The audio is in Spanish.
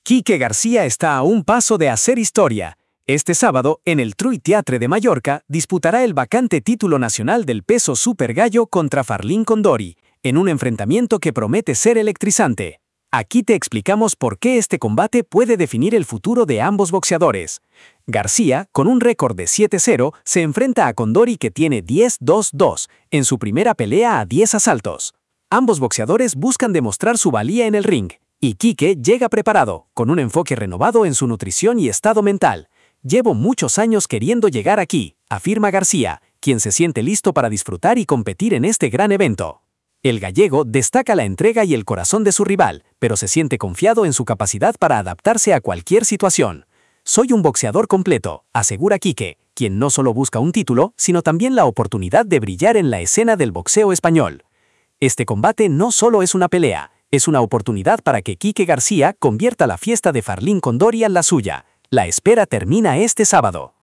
Quique García está a un paso de hacer historia. Este sábado, en el Trui Teatre de Mallorca, disputará el vacante título nacional del peso super gallo contra Farlín Condori, en un enfrentamiento que promete ser electrizante. Aquí te explicamos por qué este combate puede definir el futuro de ambos boxeadores. García, con un récord de 7-0, se enfrenta a Condori, que tiene 10-2-2, en su primera pelea a 10 asaltos. Ambos boxeadores buscan demostrar su valía en el ring, y Quique llega preparado, con un enfoque renovado en su nutrición y estado mental. Llevo muchos años queriendo llegar aquí, afirma García, quien se siente listo para disfrutar y competir en este gran evento. El gallego destaca la entrega y el corazón de su rival, pero se siente confiado en su capacidad para adaptarse a cualquier situación. Soy un boxeador completo, asegura Quique, quien no solo busca un título, sino también la oportunidad de brillar en la escena del boxeo español. Este combate no solo es una pelea, es una oportunidad para que Quique García convierta la fiesta de Farlín Condori en la suya. La espera termina este sábado.